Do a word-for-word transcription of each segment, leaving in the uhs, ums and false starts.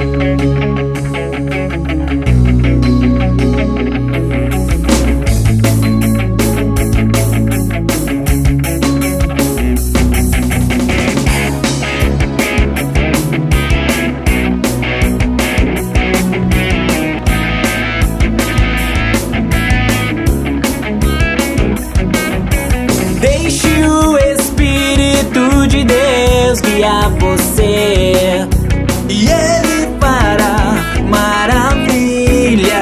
Deixe o Espírito de Deus guiar você e Ele fará maravilhas.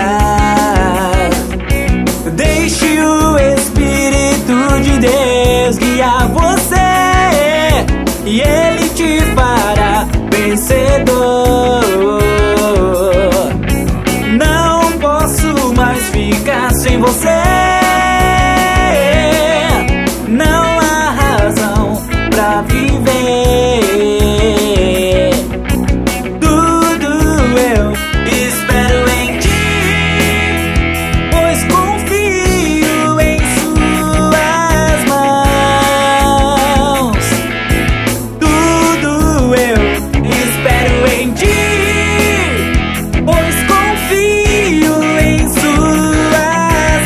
Deixe o Espírito de Deus guiar você e Ele te fará vencedor. Não posso mais ficar sem você. Não há razão pra viver. Tudo eu espero em ti, pois confio em suas mãos. Tudo eu espero em ti, pois confio em suas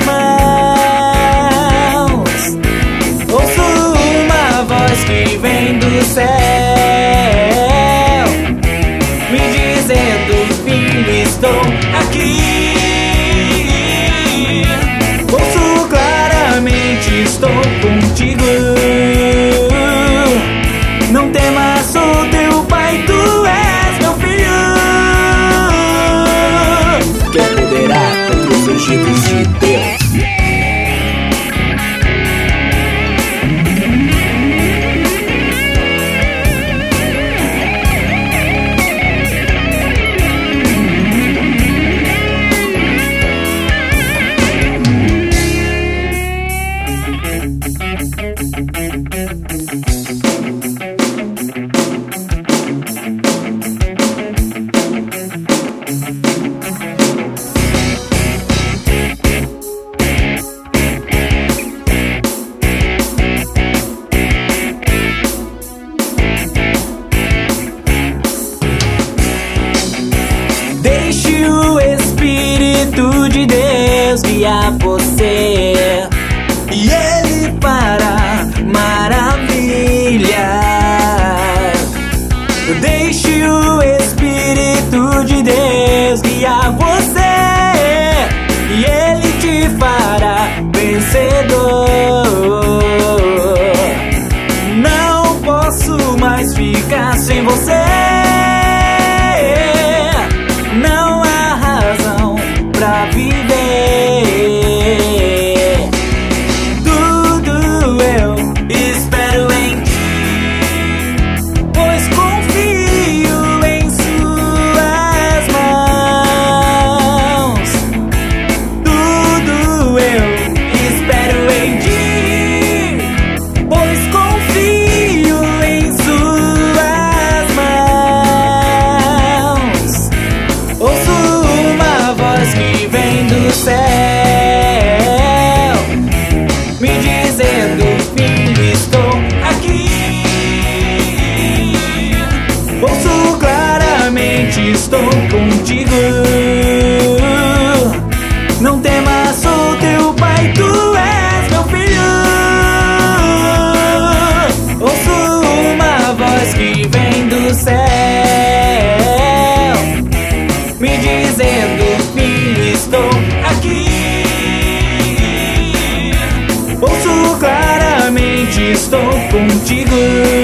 mãos. Ouço uma voz que vem do céu, me dizendo: filho, estou aqui. Ouço claramente: estou contigo. Não temas, sou teu pai, tu és meu filho. Quem poderá contra os ungidos de Deus? Deixe o Espírito de Deus guiar você e Ele fará maravilhas. Deixe o Espírito de Deus guiar você e Ele te fará vencedor. Não posso mais ficar sem você. Não há razão pra viver. Tudo eu espero em ti, pois confio em suas mãos. Tudo eu espero em ti, pois confio em suas mãos. Ouço uma voz que vem do céu, me dizendo: filho, estou aqui. Ouço claramente: estou contigo. Não temas, sou teu pai, tu és meu filho. Ouço uma voz que vem do céu, me dizendo: filho, estou aqui. Ouço claramente: estou contigo.